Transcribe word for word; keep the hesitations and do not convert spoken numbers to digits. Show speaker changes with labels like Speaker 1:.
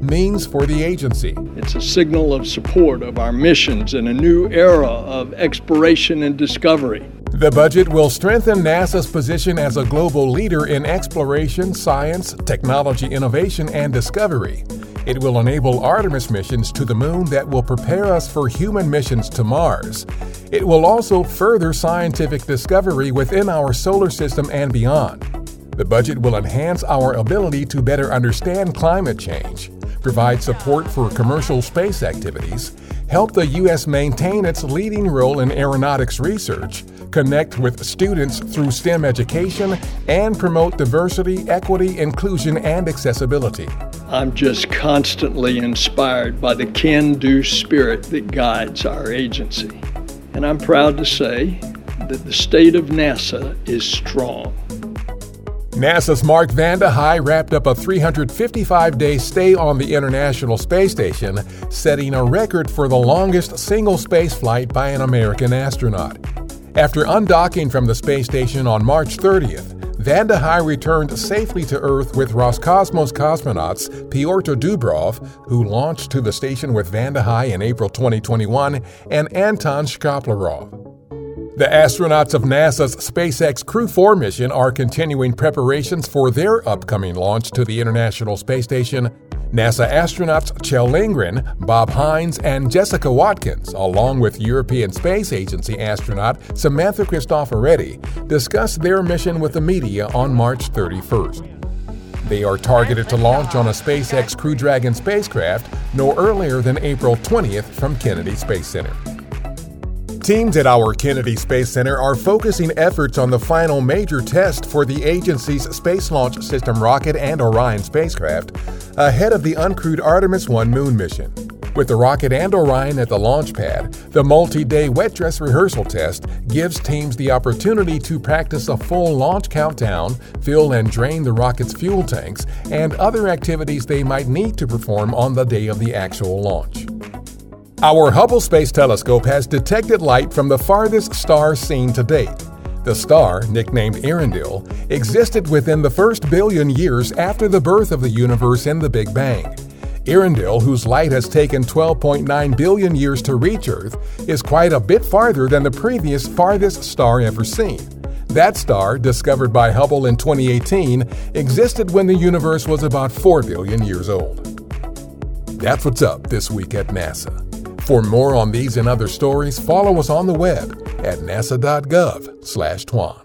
Speaker 1: means for the agency.
Speaker 2: It's a signal of support of our missions in a new era of exploration and discovery.
Speaker 1: The budget will strengthen NASA's position as a global leader in exploration, science, technology innovation, and discovery. It will enable Artemis missions to the moon that will prepare us for human missions to Mars. It will also further scientific discovery within our solar system and beyond. The budget will enhance our ability to better understand climate change, provide support for commercial space activities, help the U S maintain its leading role in aeronautics research, connect with students through STEM education, and promote diversity, equity, inclusion, and accessibility.
Speaker 2: I'm just constantly inspired by the can-do spirit that guides our agency. And I'm proud to say that the state of NASA is strong.
Speaker 1: NASA's Mark Vande Hei wrapped up a three hundred fifty-five day stay on the International Space Station, setting a record for the longest single space flight by an American astronaut. After undocking from the space station on March thirtieth, Vande Hei returned safely to Earth with Roscosmos cosmonauts Pyotr Dubrov, who launched to the station with Vande Hei in April twenty twenty-one, and Anton Shkaplerov. The astronauts of NASA's SpaceX Crew four mission are continuing preparations for their upcoming launch to the International Space Station. NASA astronauts Kjell Lindgren, Bob Hines, and Jessica Watkins, along with European Space Agency astronaut Samantha Cristoforetti, discussed their mission with the media on March thirty-first. They are targeted to launch on a SpaceX Crew Dragon spacecraft no earlier than April twentieth from Kennedy Space Center. Teams at our Kennedy Space Center are focusing efforts on the final major test for the agency's Space Launch System rocket and Orion spacecraft ahead of the uncrewed Artemis one moon mission. With the rocket and Orion at the launch pad, the multi-day wet dress rehearsal test gives teams the opportunity to practice a full launch countdown, fill and drain the rocket's fuel tanks, and other activities they might need to perform on the day of the actual launch. Our Hubble Space Telescope has detected light from the farthest star seen to date. The star, nicknamed Earendel, existed within the first billion years after the birth of the universe in the Big Bang. Earendel, whose light has taken twelve point nine billion years to reach Earth, is quite a bit farther than the previous farthest star ever seen. That star, discovered by Hubble in twenty eighteen, existed when the universe was about four billion years old. That's what's up this week at NASA. For more on these and other stories, follow us on the web at nasa dot gov slash twan.